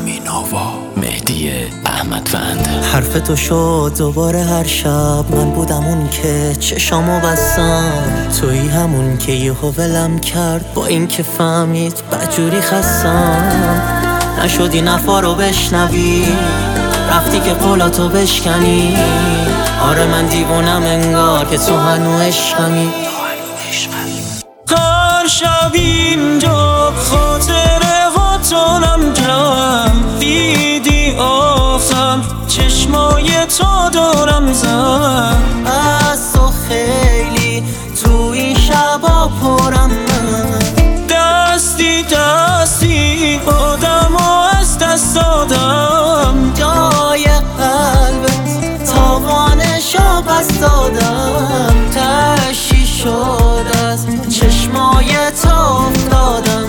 امین آوا، مهدی احمدوند. حرف تو شد دوباره هر شب، من بودم اون که چشامو بستم، تویی همون که یهو ولم کرد با این که فهمید بدجوری خستم. نشدی نفا رو بشنوی، رفتی که قولاتو بشکنی. آره من دیوونم انگار که تو هنو عشقمی. هر شب اینجا خاطره ها تونم جمع، دیدی آفتم چشمای تو دارم زن. از تو خیلی تو این شبا پرم من، دستی دستی آدم و از دست دادم. جای قلبت تاوانشو بس دادم، تشی شد از چشمای تو افتادم.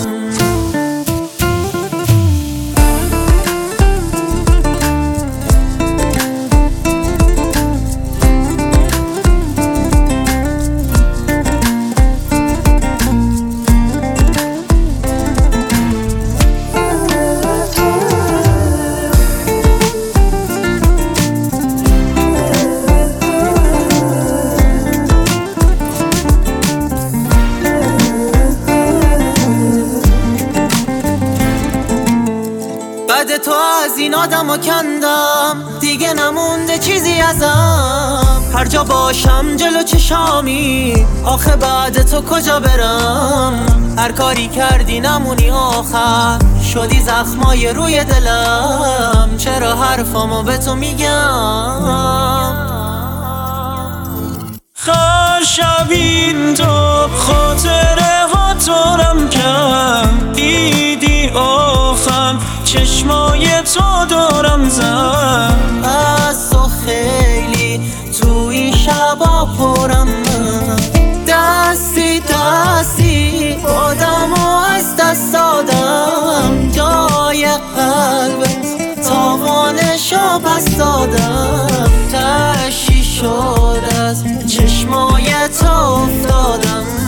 بعد تو از این آدمو کندم، دیگه نمونده چیزی ازم. هر جا باشم جلو چشامی، آخه بعد تو کجا برم؟ هر کاری کردی نمونی آخر، شدی زخمای روی دلم. چرا حرفامو به تو میگم؟ هر شب این تو خاطره ها تورم کم، دیدی آخم چشمای تو دارم زن. از تو خیلی تو این شبا پرم من، دستی دستی آدمو از دست دادم. جای قلبت تاوانشو بس دادم، تشی شد از چشمای تو افتادم.